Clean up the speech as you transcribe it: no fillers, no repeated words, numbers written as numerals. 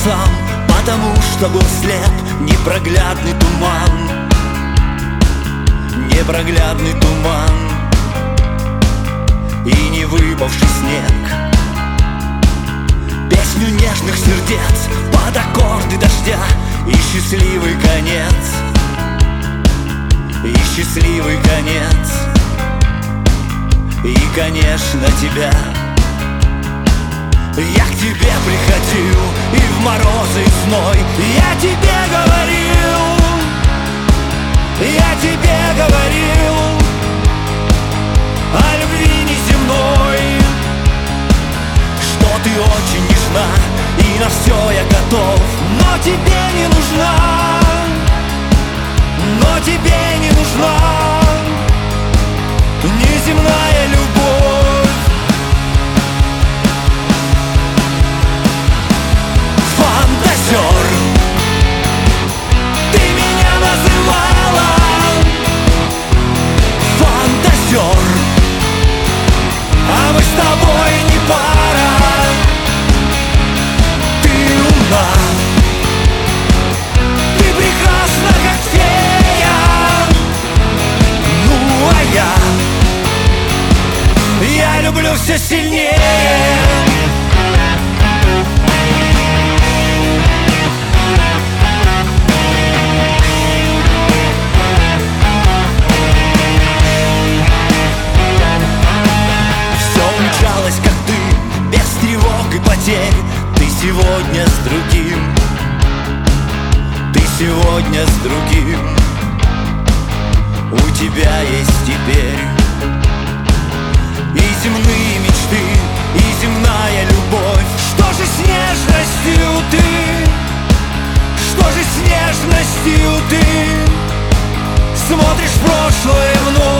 сам, потому что был слеп. Непроглядный туман, непроглядный туман и не выпавший снег. Песню нежных сердец под аккорды дождя и счастливый конец, и счастливый конец, и, конечно, тебя. Я к тебе приходил и в морозы и зной я тебе говорил, я тебе говорил о любви неземной, что ты очень нежна и на все я готов, но тебе не нужна, но тебе не нужна неземная любовь. Фантазер, ты меня называла фантазер, а мы с тобой не пара. Ты умна, ты прекрасна, как фея, ну а я люблю все сильнее. Как ты, без тревог и потерь. Ты сегодня с другим, ты сегодня с другим. У тебя есть теперь и земные мечты, и земная любовь. Что же с нежностью ты, что же с нежностью ты смотришь в прошлое вновь?